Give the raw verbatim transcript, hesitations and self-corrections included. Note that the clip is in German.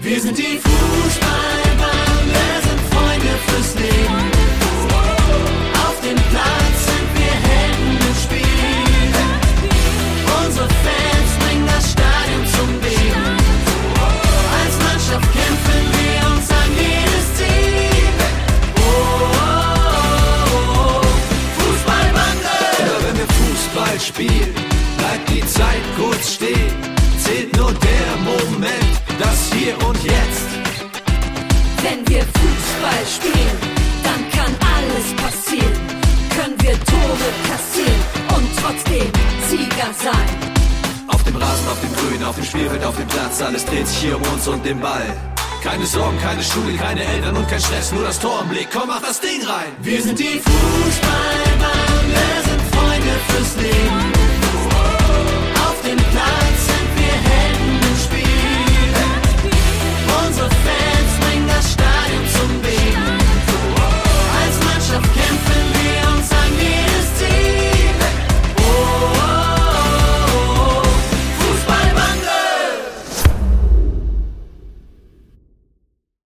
Wir sind die Fußballbande, sind Freunde fürs Leben. Auf dem Platz sind wir Helden im Spiel. Unsere Fans bringen das Stadion zum Beben. Als Mannschaft kämpfen wir uns an jedes Ziel. Oh, oh, oh. Fußballbande. Immer wenn wir Fußball spielen, bleibt die Zeit kurz stehen. Zählt nur der Moment, das Hier und Jetzt. Wenn wir Fußball spielen, dann kann alles passieren. Können wir Tore kassieren und trotzdem Sieger sein. Auf dem Rasen, auf dem Grün, auf dem Spielfeld, auf dem Platz, alles dreht sich hier um uns und den Ball. Keine Sorgen, keine Schule, keine Eltern und kein Stress, nur das Tor im Blick, komm, mach das Ding rein. Wir sind die Fußballbande, sind Freunde fürs Leben. Auf dem Platz